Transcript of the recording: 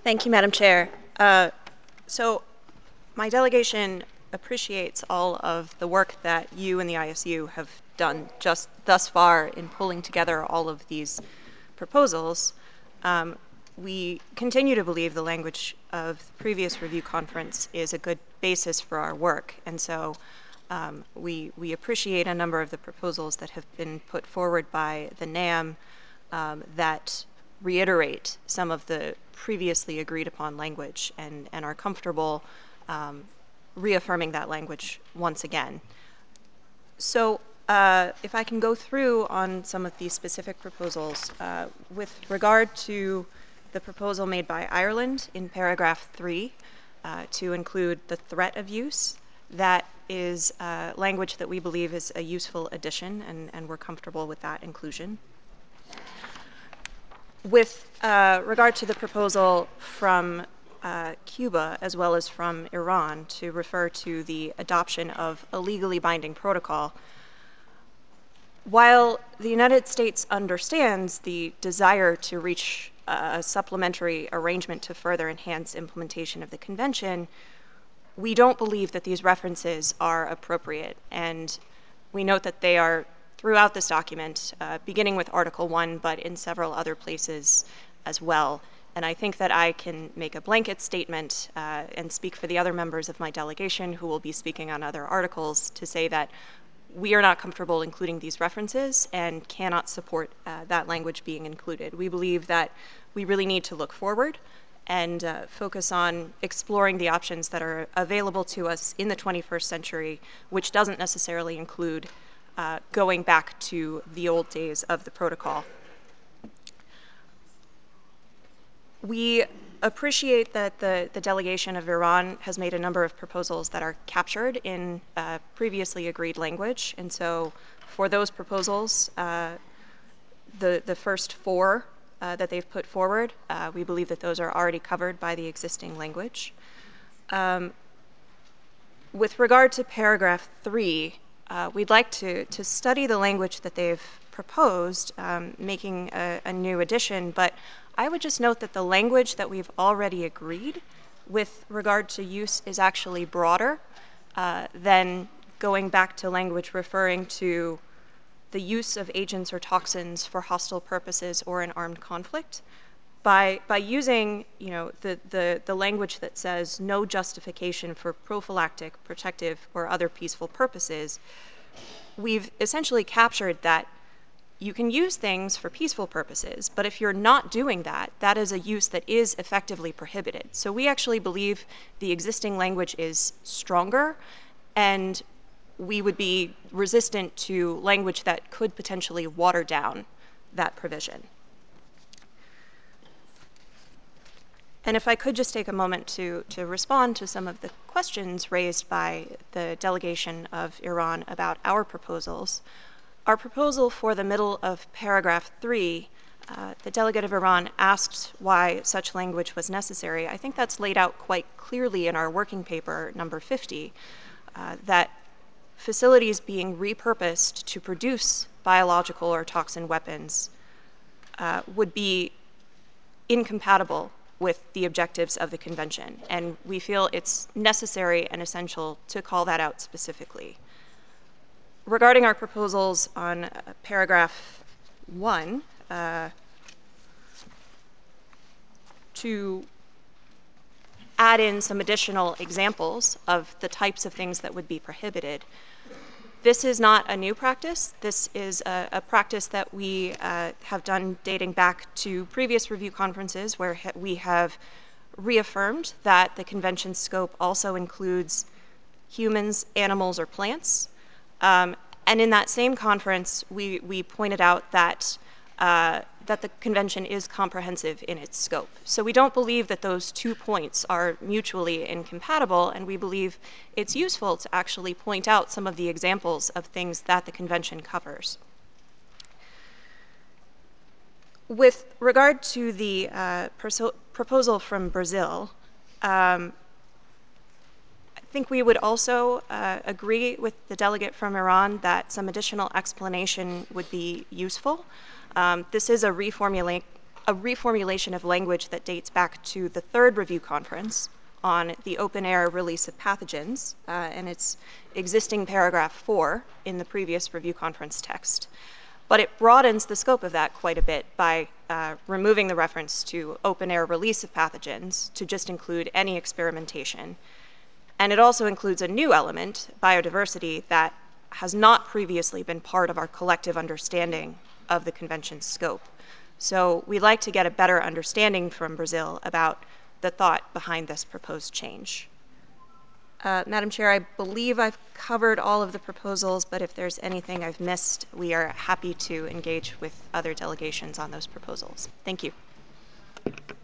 Thank you, Madam Chair. So my delegation appreciates all of the work that you and the ISU have done just thus far in pulling together all of these proposals. We continue to believe the language of the previous review conference is a good basis for our work, and so we appreciate a number of the proposals that have been put forward by the NAM that reiterate some of the previously agreed upon language and are comfortable reaffirming that language once again. So if I can go through on some of these specific proposals, with regard to the proposal made by Ireland in paragraph 3 to include the threat of use, that is language that we believe is a useful addition, and we're comfortable with that inclusion. With regard to the proposal from Cuba as well as from Iran to refer to the adoption of a legally binding protocol, while the United States understands the desire to reach a supplementary arrangement to further enhance implementation of the convention, we don't believe that these references are appropriate, and we note that they are throughout this document, beginning with Article 1, but in several other places as well. And I think that I can make a blanket statement and speak for the other members of my delegation who will be speaking on other articles to say that we are not comfortable including these references and cannot support that language being included. We believe that we really need to look forward and focus on exploring the options that are available to us in the 21st century, which doesn't necessarily include going back to the old days of the protocol. We appreciate that the delegation of Iran has made a number of proposals that are captured in previously agreed language, and so for those proposals, the first four that they've put forward, we believe that those are already covered by the existing language. With regard to paragraph 3, we'd like to study the language that they've proposed, making a new addition, but I would just note that the language that we've already agreed with regard to use is actually broader than going back to language referring to the use of agents or toxins for hostile purposes or an armed conflict. By using the language that says no justification for prophylactic, protective, or other peaceful purposes, we've essentially captured that you can use things for peaceful purposes, but if you're not doing that, that is a use that is effectively prohibited. So we actually believe the existing language is stronger, and we would be resistant to language that could potentially water down that provision. And if I could just take a moment to respond to some of the questions raised by the delegation of Iran about our proposals. Our proposal for the middle of paragraph 3, the delegate of Iran asked why such language was necessary. I think that's laid out quite clearly in our working paper, number 50, that facilities being repurposed to produce biological or toxin weapons would be incompatible with the objectives of the convention, and we feel it's necessary and essential to call that out specifically. Regarding our proposals on paragraph 1, to add in some additional examples of the types of things that would be prohibited. This is not a new practice. This is a practice that we have done dating back to previous review conferences where we have reaffirmed that the convention scope also includes humans, animals, or plants. And in that same conference, we pointed out that that the convention is comprehensive in its scope. So we don't believe that those 2 points are mutually incompatible, and we believe it's useful to actually point out some of the examples of things that the convention covers. With regard to the proposal from Brazil, I think we would also agree with the delegate from Iran that some additional explanation would be useful. This is a reformulation a reformulation of language that dates back to the third review conference on the open-air release of pathogens, and it's existing paragraph 4 in the previous review conference text. But it broadens the scope of that quite a bit by removing the reference to open-air release of pathogens to just include any experimentation. And it also includes a new element, biodiversity, that has not previously been part of our collective understanding of the convention's scope. So we'd like to get a better understanding from Brazil about the thought behind this proposed change. Madam Chair, I believe I've covered all of the proposals, but if there's anything I've missed, we are happy to engage with other delegations on those proposals. Thank you.